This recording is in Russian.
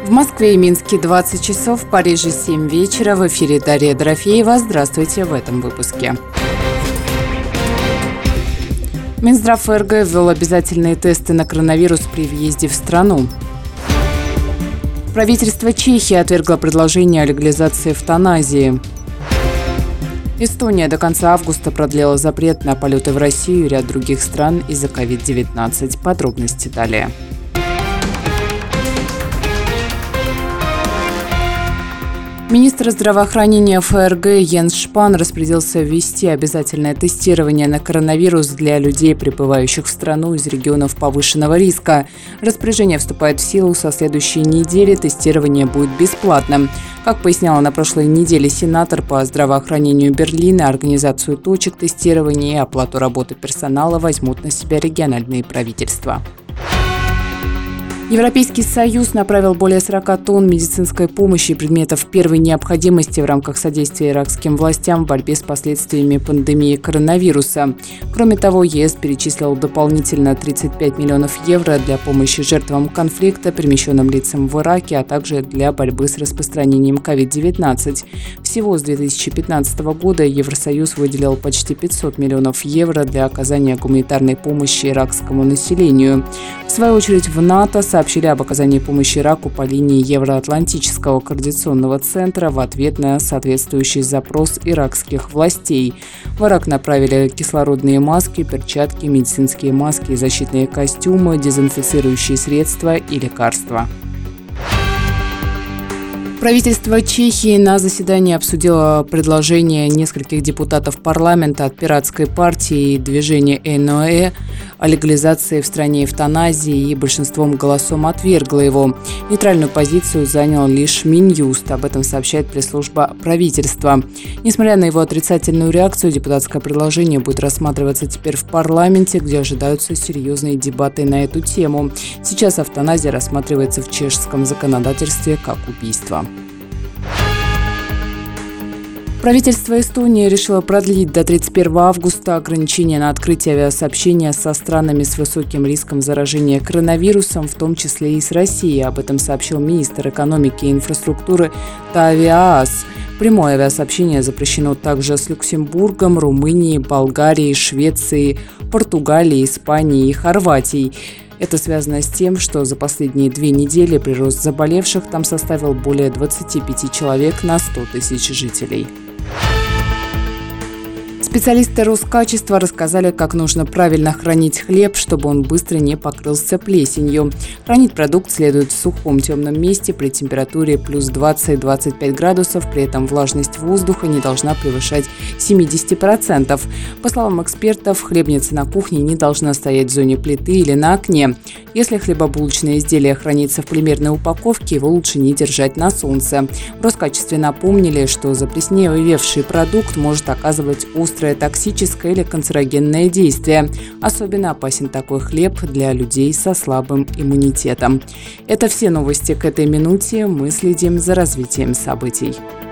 В Москве и Минске 20 часов, в Париже 7 вечера. В эфире Дарья Дорофеева. Здравствуйте в этом выпуске. Минздрав ФРГ ввел обязательные тесты на коронавирус при въезде в страну. Правительство Чехии отвергло предложение о легализации эвтаназии. Эстония до конца августа продлила запрет на полеты в Россию и ряд других стран из-за COVID-19. Подробности далее. Министр здравоохранения ФРГ Йенс Шпан распорядился ввести обязательное тестирование на коронавирус для людей, прибывающих в страну из регионов повышенного риска. Распоряжение вступает в силу со следующей недели. Тестирование будет бесплатным. Как поясняла на прошлой неделе сенатор по здравоохранению Берлина, организацию точек тестирования и оплату работы персонала возьмут на себя региональные правительства. Европейский Союз направил более 40 тонн медицинской помощи и предметов первой необходимости в рамках содействия иракским властям в борьбе с последствиями пандемии коронавируса. Кроме того, ЕС перечислил дополнительно 35 миллионов евро для помощи жертвам конфликта, перемещенным лицам в Ираке, а также для борьбы с распространением COVID-19. Всего с 2015 года Евросоюз выделил почти 500 миллионов евро для оказания гуманитарной помощи иракскому населению. В свою очередь в НАТО сообщили об оказании помощи Ираку по линии Евроатлантического координационного центра в ответ на соответствующий запрос иракских властей. В Ирак направили кислородные маски, перчатки, медицинские маски, защитные костюмы, дезинфицирующие средства и лекарства. Правительство Чехии на заседании обсудило предложение нескольких депутатов парламента от пиратской партии и движения НОЭ о легализации в стране эвтаназии и большинством голосом отвергло его. Нейтральную позицию занял лишь Минюст, об этом сообщает пресс-служба правительства. Несмотря на его отрицательную реакцию, депутатское предложение будет рассматриваться теперь в парламенте, где ожидаются серьезные дебаты на эту тему. Сейчас эвтаназия рассматривается в чешском законодательстве как убийство. Правительство Эстонии решило продлить до 31 августа ограничения на открытие авиасообщения со странами с высоким риском заражения коронавирусом, в том числе и с Россией. Об этом сообщил министр экономики и инфраструктуры Таави Аас. Прямое авиасообщение запрещено также с Люксембургом, Румынией, Болгарией, Швецией, Португалией, Испанией и Хорватией. Это связано с тем, что за последние 2 недели прирост заболевших там составил более 25 человек на 100 тысяч жителей. Специалисты Роскачества рассказали, как нужно правильно хранить хлеб, чтобы он быстро не покрылся плесенью. Хранить продукт следует в сухом темном месте при температуре плюс 20-25 градусов, при этом влажность воздуха не должна превышать 70%. По словам экспертов, хлебница на кухне не должна стоять в зоне плиты или на окне. Если хлебобулочное изделие хранится в полимерной упаковке, его лучше не держать на солнце. В Роскачестве напомнили, что заплесневевший продукт может оказывать острое токсическое или канцерогенное действие. Особенно опасен такой хлеб для людей со слабым иммунитетом. Это все новости к этой минуте. Мы следим за развитием событий.